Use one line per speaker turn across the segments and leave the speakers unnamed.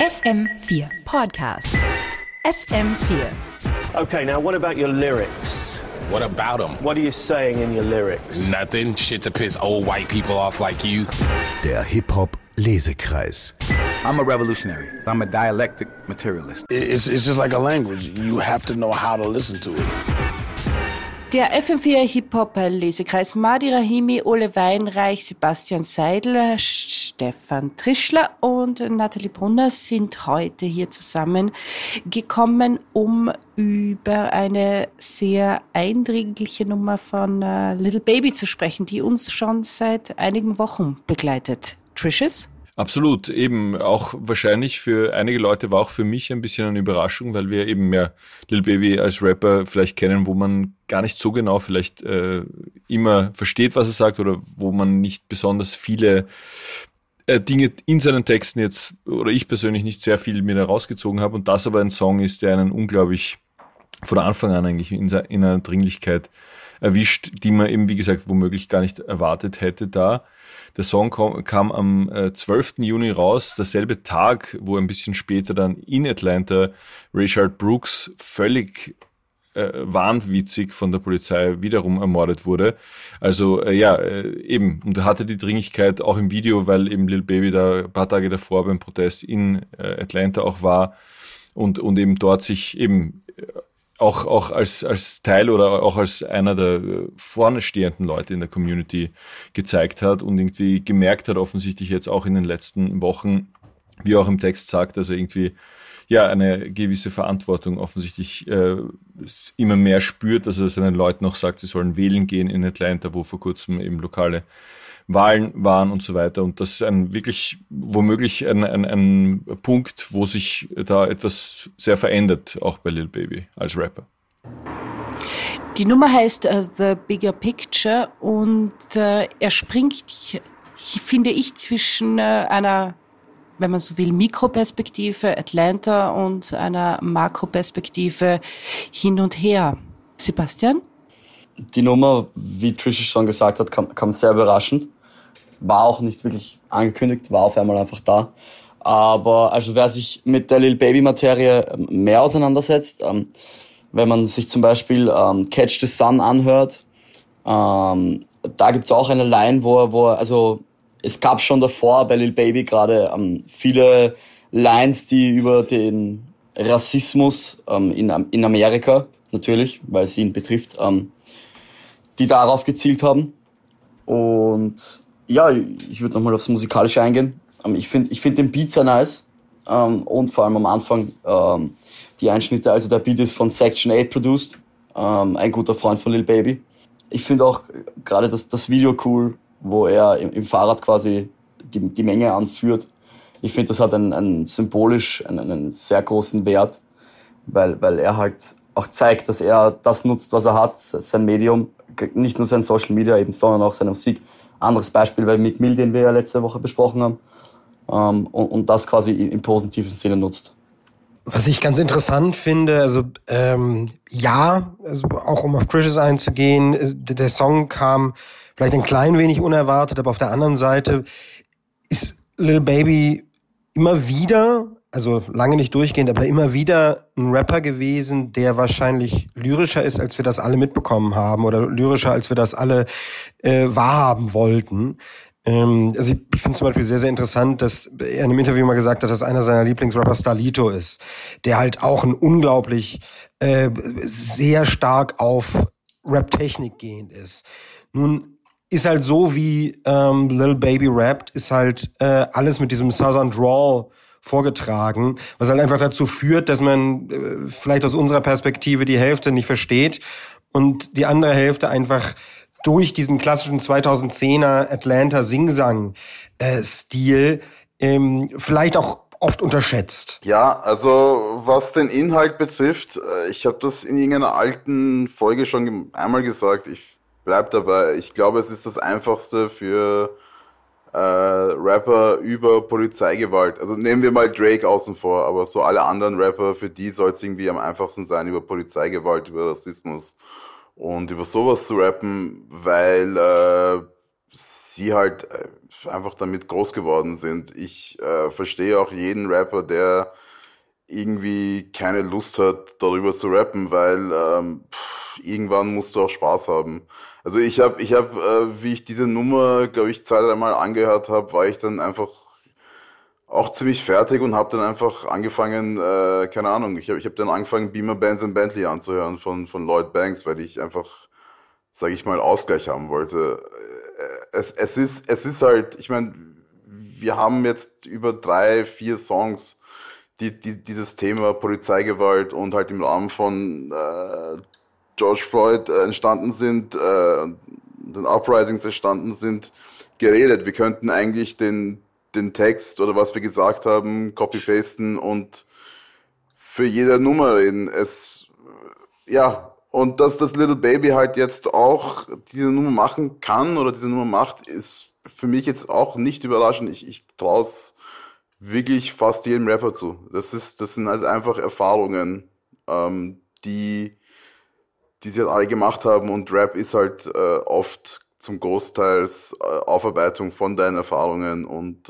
FM4 Podcast. FM4.
Okay, now what about your lyrics?
What about them?
What are you saying in your lyrics?
Nothing. Shit to piss old white people off like you.
Der Hip-Hop-Lesekreis.
I'm a revolutionary. I'm a dialectic materialist.
It's just like a language. You have to know how to listen to it.
Der FM4 Hip-Hop-Lesekreis. Madi Rahimi, Ole Weinreich, Sebastian Seidel, Stefan Trischler und Nathalie Brunner sind heute hier zusammengekommen, um über eine sehr eindringliche Nummer von Lil Baby zu sprechen, die uns schon seit einigen Wochen begleitet. Trishes?
Absolut, eben auch wahrscheinlich für einige Leute war auch für mich ein bisschen eine Überraschung, weil wir eben mehr Lil Baby als Rapper vielleicht kennen, wo man gar nicht so genau vielleicht immer versteht, was er sagt oder wo man nicht besonders viele Dinge in seinen Texten jetzt, oder ich persönlich nicht sehr viel mir da rausgezogen habe und das aber ein Song ist, der einen unglaublich von Anfang an eigentlich in einer Dringlichkeit erwischt, die man eben, wie gesagt, womöglich gar nicht erwartet hätte da. Der Song kam am 12. Juni raus, derselbe Tag, wo ein bisschen später dann in Atlanta Rayshard Brooks völlig wahnwitzig von der Polizei wiederum ermordet wurde. Also eben, und er hatte die Dringlichkeit auch im Video, weil eben Lil Baby da ein paar Tage davor beim Protest in Atlanta auch war und eben dort sich eben auch als Teil oder auch als einer der vorne stehenden Leute in der Community gezeigt hat und irgendwie gemerkt hat, offensichtlich jetzt auch in den letzten Wochen, wie auch im Text sagt, dass er irgendwie eine gewisse Verantwortung offensichtlich immer mehr spürt, dass er seinen Leuten auch sagt, sie sollen wählen gehen in Atlanta, wo vor kurzem eben lokale Wahlen waren und so weiter. Und das ist womöglich ein Punkt, wo sich da etwas sehr verändert, auch bei Lil Baby als Rapper.
Die Nummer heißt The Bigger Picture und er springt, finde ich, zwischen einer, wenn man so will, Mikroperspektive Atlanta und einer Makroperspektive hin und her. Sebastian?
Die Nummer, wie Trish schon gesagt hat, kam sehr überraschend. War auch nicht wirklich angekündigt, war auf einmal einfach da. Aber also wer sich mit der Lil Baby Materie mehr auseinandersetzt, wenn man sich zum Beispiel Catch the Sun anhört, da gibt's auch eine Line, wo also es gab schon davor bei Lil Baby gerade viele Lines, die über den Rassismus in Amerika, natürlich, weil es ihn betrifft, die darauf gezielt haben. Und ja, ich würde nochmal aufs Musikalische eingehen. Ich find den Beat sehr nice. Und vor allem am Anfang die Einschnitte, also der Beat ist von Section 8 produced, ein guter Freund von Lil Baby. Ich finde auch gerade das Video cool, wo er im Fahrrad quasi die Menge anführt. Ich finde, das hat einen symbolisch einen sehr großen Wert, weil er halt auch zeigt, dass er das nutzt, was er hat, sein Medium, nicht nur sein Social Media eben, sondern auch seine Musik. Anderes Beispiel bei Meek Mill, den wir ja letzte Woche besprochen haben, und das quasi im positiven Sinne nutzt.
Was ich ganz interessant finde, also auch um auf Trishes einzugehen, der Song kam vielleicht ein klein wenig unerwartet, aber auf der anderen Seite ist Lil Baby immer wieder, also lange nicht durchgehend, aber immer wieder ein Rapper gewesen, der wahrscheinlich lyrischer ist, als wir das alle mitbekommen haben oder lyrischer, als wir das alle wahrhaben wollten. Also ich finde zum Beispiel sehr, sehr interessant, dass er in einem Interview mal gesagt hat, dass einer seiner Lieblingsrapper Starlito ist, der halt auch ein unglaublich sehr stark auf Rap-Technik gehend ist. Nun ist halt so, wie Lil Baby rappt, ist halt alles mit diesem Southern Drawl vorgetragen, was halt einfach dazu führt, dass man vielleicht aus unserer Perspektive die Hälfte nicht versteht und die andere Hälfte einfach durch diesen klassischen 2010er Atlanta Singsang-Stil vielleicht auch oft unterschätzt.
Ja, also was den Inhalt betrifft, ich habe das in irgendeiner alten Folge schon einmal gesagt, ich bleib dabei. Ich glaube, es ist das Einfachste für Rapper über Polizeigewalt. Also nehmen wir mal Drake außen vor, aber so alle anderen Rapper, für die soll es irgendwie am einfachsten sein, über Polizeigewalt, über Rassismus und über sowas zu rappen, weil sie halt einfach damit groß geworden sind. Ich verstehe auch jeden Rapper, der irgendwie keine Lust hat, darüber zu rappen, weil irgendwann musst du auch Spaß haben. Also ich hab, wie ich diese Nummer, glaube ich, 2-3 Mal angehört habe, war ich dann einfach auch ziemlich fertig und habe dann einfach angefangen, keine Ahnung, ich hab dann angefangen, Beamer, Benz und Bentley anzuhören von Lloyd Banks, weil ich einfach, sage ich mal, Ausgleich haben wollte. Es ist halt, ich meine, wir haben jetzt über 3-4 Songs, die dieses Thema Polizeigewalt und halt im Rahmen von George Floyd entstanden sind, den Uprisings entstanden sind, geredet. Wir könnten eigentlich den Text oder was wir gesagt haben, copy-pasten und für jede Nummer reden. Und dass das Lil Baby halt jetzt auch diese Nummer machen kann oder diese Nummer macht, ist für mich jetzt auch nicht überraschend. Ich traue es wirklich fast jedem Rapper zu. Das sind halt einfach Erfahrungen, die sie halt alle gemacht haben, und Rap ist halt oft zum Großteil Aufarbeitung von deinen Erfahrungen und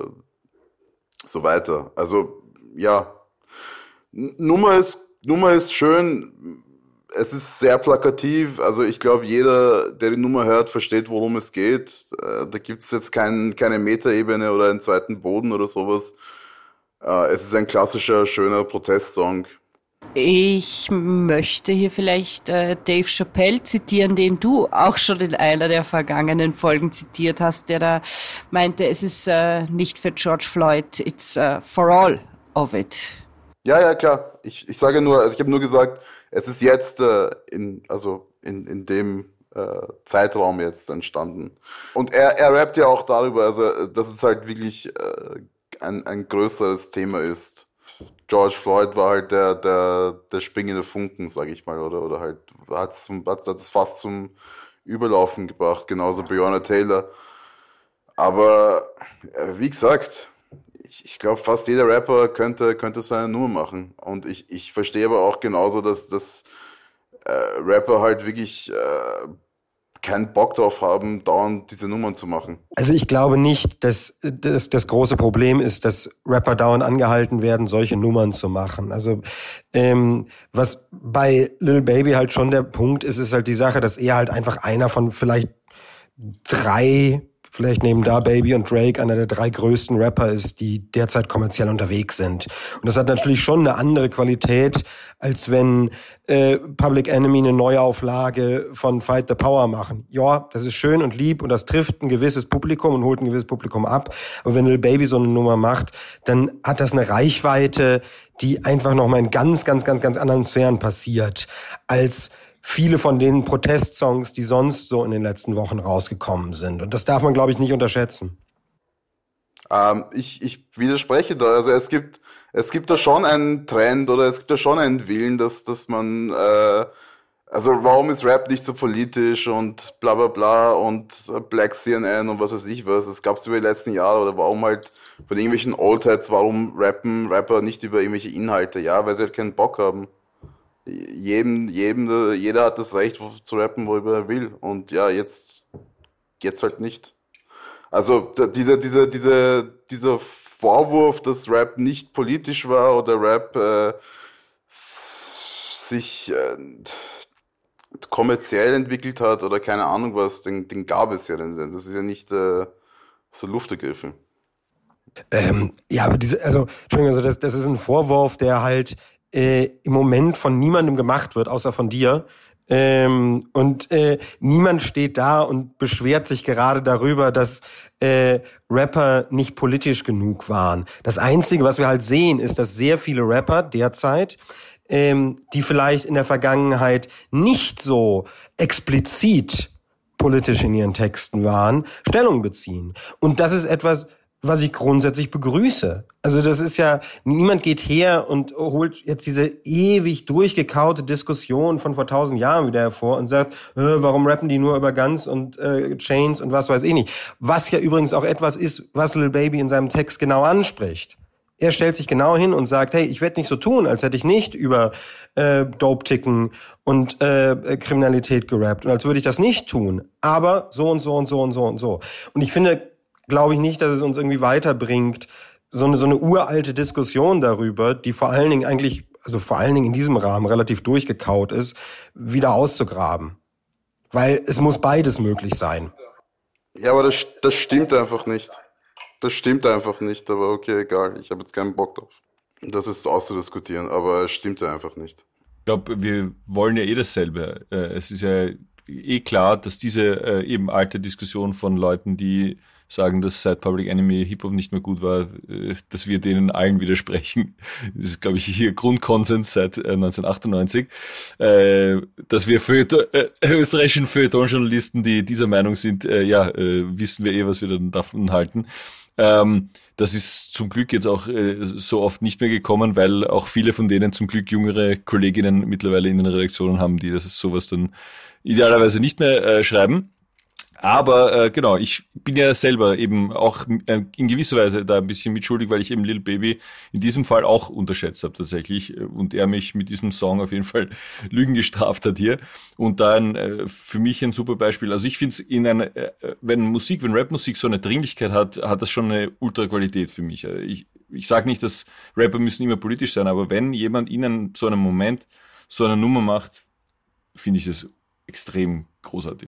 so weiter. Also ja, Nummer ist schön. Es ist sehr plakativ, also ich glaube, jeder, der die Nummer hört, versteht, worum es geht. Da gibt es jetzt keine Metaebene oder einen zweiten Boden oder sowas. Es ist ein klassischer, schöner Protestsong.
Ich möchte hier vielleicht Dave Chappelle zitieren, den du auch schon in einer der vergangenen Folgen zitiert hast, der da meinte, es ist nicht für George Floyd, it's for all of it.
Ja, klar. Ich sage nur, also ich habe nur gesagt, es ist jetzt in dem Zeitraum jetzt entstanden. Und er rappt ja auch darüber, also dass es halt wirklich ein größeres Thema ist. George Floyd war halt der springende Funken, sage ich mal, oder halt hat es fast zum Überlaufen gebracht, genauso Breonna Taylor. Aber wie gesagt, ich glaube, fast jeder Rapper könnte so eine Nummer machen. Und ich verstehe aber auch genauso, dass Rapper halt wirklich keinen Bock drauf haben, dauernd diese Nummern zu machen.
Also ich glaube nicht, dass das große Problem ist, dass Rapper dauernd angehalten werden, solche Nummern zu machen. Also was bei Lil Baby halt schon der Punkt ist, ist halt die Sache, dass er halt einfach einer von vielleicht 3, vielleicht neben Da Baby und Drake, einer der 3 größten Rapper ist, die derzeit kommerziell unterwegs sind. Und das hat natürlich schon eine andere Qualität, als wenn Public Enemy eine Neuauflage von Fight the Power machen. Ja, das ist schön und lieb und das trifft ein gewisses Publikum und holt ein gewisses Publikum ab. Aber wenn Lil Baby so eine Nummer macht, dann hat das eine Reichweite, die einfach nochmal in ganz, ganz, ganz, ganz anderen Sphären passiert, als viele von den Protestsongs, die sonst so in den letzten Wochen rausgekommen sind. Und das darf man, glaube ich, nicht unterschätzen.
Ich widerspreche da. Also es gibt da schon einen Trend oder es gibt da schon einen Willen, dass man, also warum ist Rap nicht so politisch und bla bla bla und Black CNN und was weiß ich was. Das gab es über die letzten Jahre. Oder warum halt von irgendwelchen Oldheads, warum rappen Rapper nicht über irgendwelche Inhalte? Ja, weil sie halt keinen Bock haben. Jeder hat das Recht zu rappen, worüber er will. Und ja, jetzt halt nicht. Also dieser Vorwurf, dass Rap nicht politisch war oder Rap sich kommerziell entwickelt hat oder keine Ahnung was, den gab es ja. Das ist ja nicht aus der Luft gegriffen.
Ja, aber das ist ein Vorwurf, der halt im Moment von niemandem gemacht wird, außer von dir. Und niemand steht da und beschwert sich gerade darüber, dass Rapper nicht politisch genug waren. Das Einzige, was wir halt sehen, ist, dass sehr viele Rapper derzeit, die vielleicht in der Vergangenheit nicht so explizit politisch in ihren Texten waren, Stellung beziehen. Und das ist etwas, was ich grundsätzlich begrüße. Also das ist ja, niemand geht her und holt jetzt diese ewig durchgekaute Diskussion von vor 1000 Jahren wieder hervor und sagt, warum rappen die nur über Guns und Chains und was weiß ich nicht. Was ja übrigens auch etwas ist, was Lil Baby in seinem Text genau anspricht. Er stellt sich genau hin und sagt, hey, ich werde nicht so tun, als hätte ich nicht über Dope-Ticken und Kriminalität gerappt und als würde ich das nicht tun, aber so und so und so und so und so. Und ich finde, glaube ich nicht, dass es uns irgendwie weiterbringt, so eine uralte Diskussion darüber, die vor allen Dingen in diesem Rahmen relativ durchgekaut ist, wieder auszugraben. Weil es muss beides möglich sein.
Ja, aber das stimmt einfach nicht. Das stimmt einfach nicht, aber okay, egal. Ich habe jetzt keinen Bock drauf, das ist auszudiskutieren, aber es stimmt ja einfach nicht.
Ich glaube, wir wollen ja dasselbe. Es ist ja klar, dass diese eben alte Diskussion von Leuten, die sagen, dass seit Public Enemy Hip-Hop nicht mehr gut war, dass wir denen allen widersprechen. Das ist, glaube ich, hier Grundkonsens seit 1998. Dass wir österreichischen Feuilleton-Journalisten, die dieser Meinung sind, wissen wir was wir dann davon halten. Das ist zum Glück jetzt auch so oft nicht mehr gekommen, weil auch viele von denen zum Glück jüngere Kolleginnen mittlerweile in den Redaktionen haben, die das sowas dann idealerweise nicht mehr schreiben. Aber genau, ich bin ja selber eben auch in gewisser Weise da ein bisschen mitschuldig, weil ich eben Lil Baby in diesem Fall auch unterschätzt habe tatsächlich und er mich mit diesem Song auf jeden Fall Lügen gestraft hat hier. Und dann für mich ein super Beispiel. Also ich finde es wenn Rapmusik so eine Dringlichkeit hat das schon eine Ultra-Qualität für mich. Ich sage nicht, dass Rapper müssen immer politisch sein, aber wenn jemand ihnen so einen Moment so eine Nummer macht, finde ich das extrem großartig.